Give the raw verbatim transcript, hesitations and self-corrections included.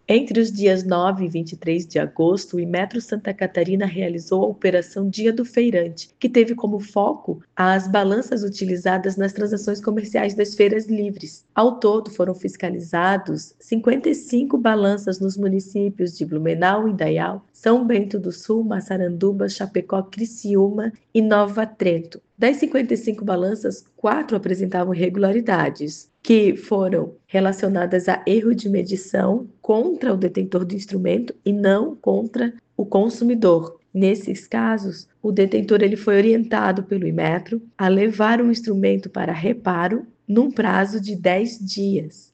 Entre os dias nove e vinte e três de agosto, o Imetro Santa Catarina realizou a Operação Dia do Feirante, que teve como foco as balanças utilizadas nas transações comerciais das feiras livres. Ao todo, foram fiscalizados cinquenta e cinco balanças nos municípios de Blumenau, Indaial, São Bento do Sul, Massaranduba, Chapecó, Criciúma e Nova Trento. Das cinquenta e cinco balanças, quatro apresentavam irregularidades, que foram relacionadas a erro de medição contra o detentor do instrumento e não contra o consumidor. Nesses casos, o detentor ele foi orientado pelo Imetro a levar o instrumento para reparo num prazo de dez dias.